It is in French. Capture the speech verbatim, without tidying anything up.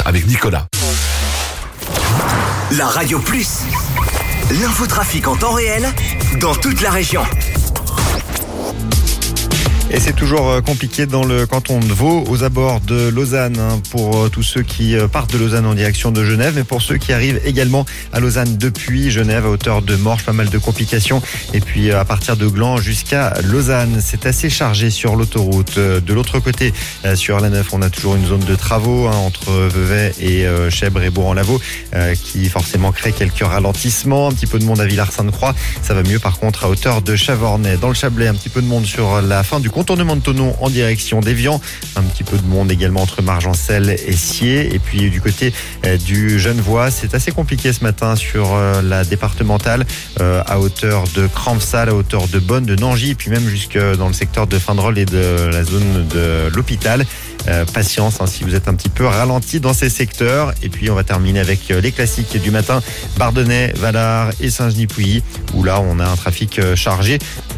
avec Nicolas. La Radio Plus, l'infotrafic en temps réel dans toute la région. Et c'est toujours compliqué dans le canton de Vaud, aux abords de Lausanne, hein, pour tous ceux qui partent de Lausanne en direction de Genève, mais pour ceux qui arrivent également à Lausanne depuis Genève, à hauteur de Morges, pas mal de complications. Et puis à partir de Gland jusqu'à Lausanne, c'est assez chargé sur l'autoroute. De l'autre côté, sur l'A neuf, on a toujours une zone de travaux hein, entre Vevey et euh, Chèvres et Bourg-en-Lavaux, euh, qui forcément crée quelques ralentissements. Un petit peu de monde à Villars-Sainte-Croix. Ça va mieux par contre à hauteur de Chavornay. Dans le Chablais, un petit peu de monde sur la fin du contournement de Thonon en direction d'Évian. Un petit peu de monde également entre Margencel et Sciez. Et puis du côté euh, du Genevois, c'est assez compliqué ce matin sur euh, la départementale euh, à hauteur de Crampsal, à hauteur de Bonne, de Nangy, et puis même jusque dans le secteur de Findrol et de la zone de l'hôpital. Euh, patience hein, si vous êtes un petit peu ralenti dans ces secteurs. Et puis on va terminer avec les classiques du matin, Bardonnay, Valard et Saint-Genis-Pouilly, où là on a un trafic chargé.